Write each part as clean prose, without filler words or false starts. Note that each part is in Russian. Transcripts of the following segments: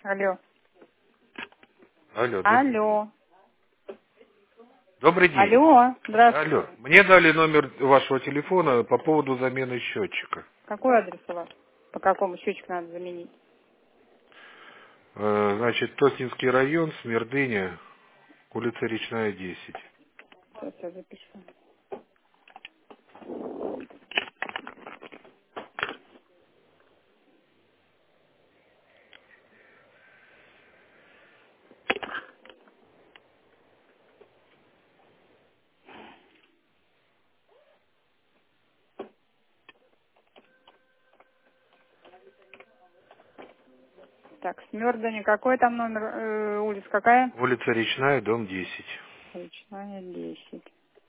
Алло. Алло, добрый день. Алло. Добрый день. Алло. Здравствуйте. Алло. Мне дали номер вашего телефона по поводу замены счетчика. Какой адрес у вас? По какому счетчику надо заменить? Значит, Тоснинский район, Смердыня, улица Речная, 10. Сейчас я запишу. Так, Смердани, какой там номер улиц? Какая? Улица Речная, дом 10. Речная, 10.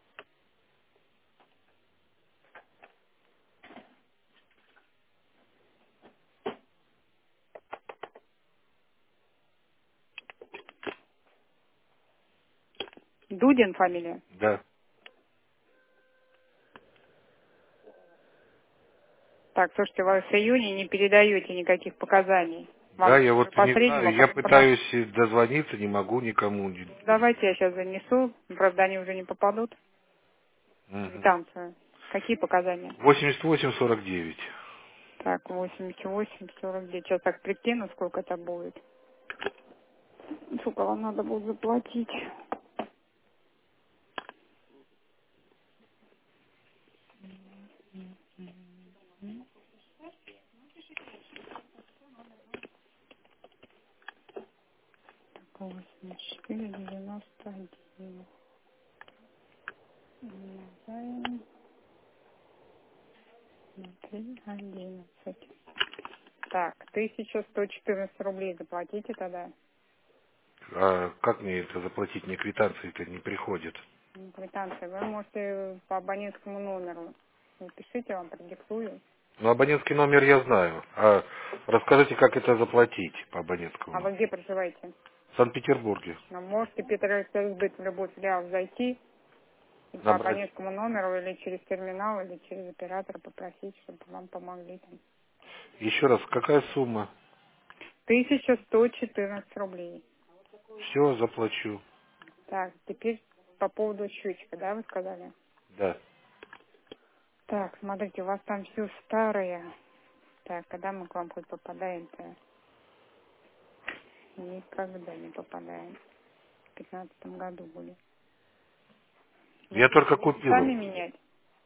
Дудин фамилия? Да. Так, слушайте, вы с июня не передаете никаких показаний. Да, Вам я уже вот по не среднему, знаю, я по нас... пытаюсь дозвониться, не могу никому. Давайте я сейчас занесу. Правда, они уже не попадут. Угу. Квитанцию. Какие показания? 88,49. Так, 88,49. Сейчас так прикину, сколько это будет. Сколько вам надо будет заплатить? Так, 84,91. Умножаем на 3,11. Так, 1114 рублей заплатите тогда. А как мне это заплатить? Мне квитанции-то не приходит. Квитанция. Вы можете по абонентскому номеру. Напишите, я вам продиктую. Ну, абонентский номер я знаю. А расскажите, как это заплатить по абонентскому А вы номеру? где проживаете? В Санкт-Петербурге. Ну, можете Петросбыт в любой филиал зайти и по Набрать. абонентскому номеру или через терминал, или через оператора попросить, чтобы вам помогли там. Еще раз, какая сумма? 1114 рублей. Все, заплачу. Так, теперь по поводу счетчика, да, вы сказали? Да. Так, смотрите, у вас там все старое. Так, когда мы к вам хоть попадаем-то? Никогда не попадаем. В 15 году были. Я только Будете купил сами его. менять?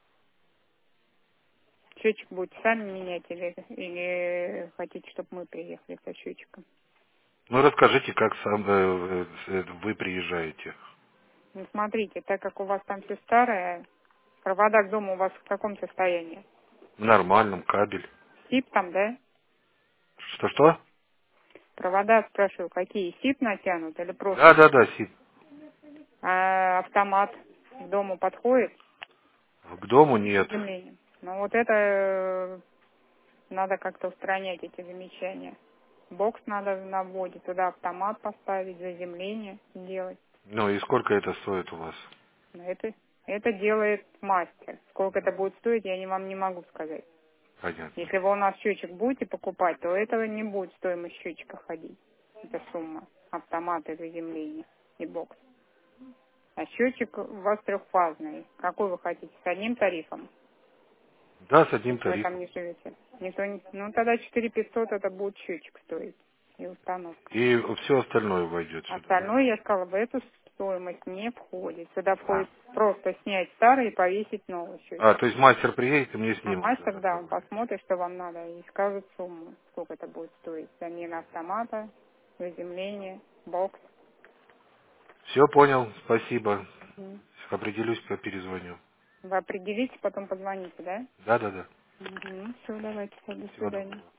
Счетчик будете сами менять или хотите, чтобы мы приехали со счетчиком? Ну, расскажите, как сам вы приезжаете. Ну, смотрите, так как у вас там все старое, провода к дому у вас в каком состоянии? В нормальном, кабель. СИП там, да? Что-что? Провода, спрашиваю, какие? СИП натянут или просто СИП? Да, Сид. А автомат к дому подходит? К дому нет. Заземление. Ну вот это надо как-то устранять эти замечания. Бокс надо на вводе, туда автомат поставить, заземление делать. Ну, и сколько это стоит у вас? Но это делает мастер. Сколько это будет стоить, вам не могу сказать. Понятно. Если вы у нас счетчик будете покупать, то этого не будет стоимость счетчика ходить. Это сумма. Автомат и заземление и бокс. А счетчик у вас трехфазный. Какой вы хотите? С одним тарифом? Да, с одним Вы там тарифом. не живете. Никто не... Ну, тогда 4500 это будет счетчик стоить. И установка. И все остальное войдет сюда, да? Остальное, я сказала, в эту стоимость не входит. Сюда А. входит просто снять старый и повесить новый А, счетчик. то есть мастер приедет и мне А снимут мастер, да, он новый. посмотрит, что вам надо, и скажет сумму, сколько это будет стоить. Замена автомата, заземление, бокс. Все понял, спасибо. Мгм. Определюсь, перезвоню. Вы определитесь, потом позвоните, да? Да. Угу. Все, давайте, до Всего свидания. доброго.